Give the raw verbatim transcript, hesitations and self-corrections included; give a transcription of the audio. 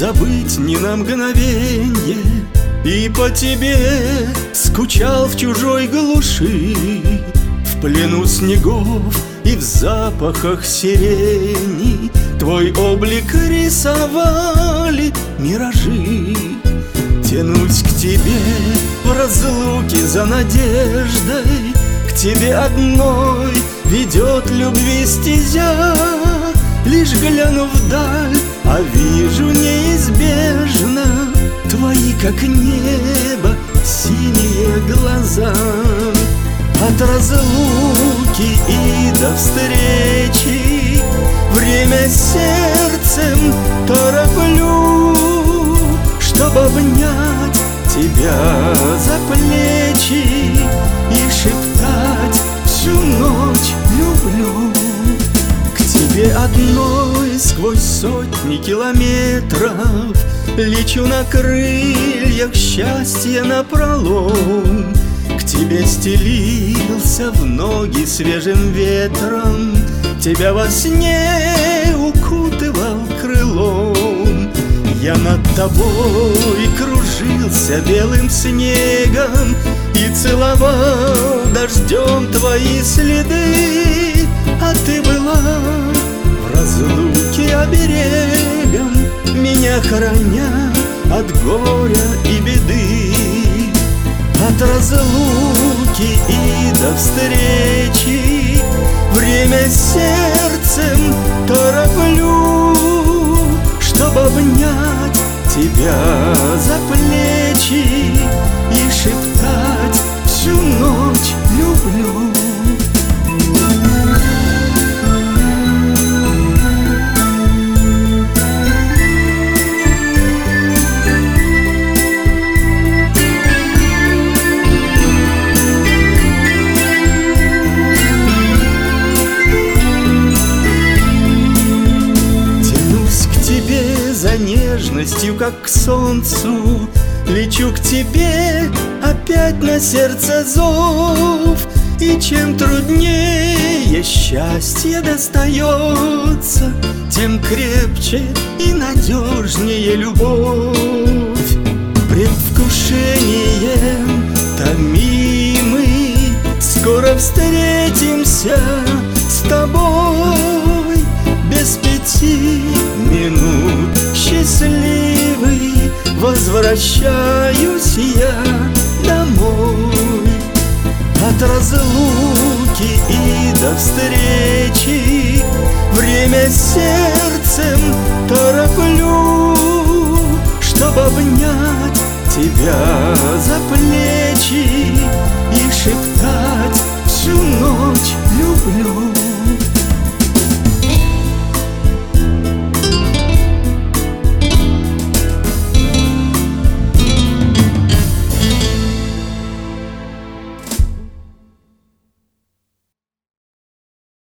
забыть ни на мгновенье, и по тебе скучал в чужой глуши, в плену снегов и в запахах сирени. Твой облик рисовали миражи. Тянусь к тебе в разлуке за надеждой, к тебе одной ведет любви стезя. Лишь гляну вдаль, а вижу неизбежно твои, как небо, синие глаза. От разлуки и до встречи время сердцем тороплю, чтоб обнять тебя за плечи и шептать всю ночь люблю. К тебе одной сквозь сотни километров лечу на крыльях счастья напролом. К тебе стелился в ноги свежим ветром, тебя во сне укутывал крылом. Я над тобой кружился белым снегом и целовал дождем твои следы, а ты была в разлуке оберегом, меня храня от горя и беды. От разлуки и до встречи время сердцем тороплю, чтоб обнять тебя за плечи и шептать всю ночь люблю. За нежностью, как к солнцу, лечу к тебе, опять на сердце зов. И чем труднее счастье достается, тем крепче и надежнее любовь. Предвкушением томимый скоро встретимся с тобой. Без пяти минут счастливый возвращаюсь я домой. От разлуки и до встречи время сердцем тороплю, чтоб обнять тебя за плечи и шептать всю ночь люблю.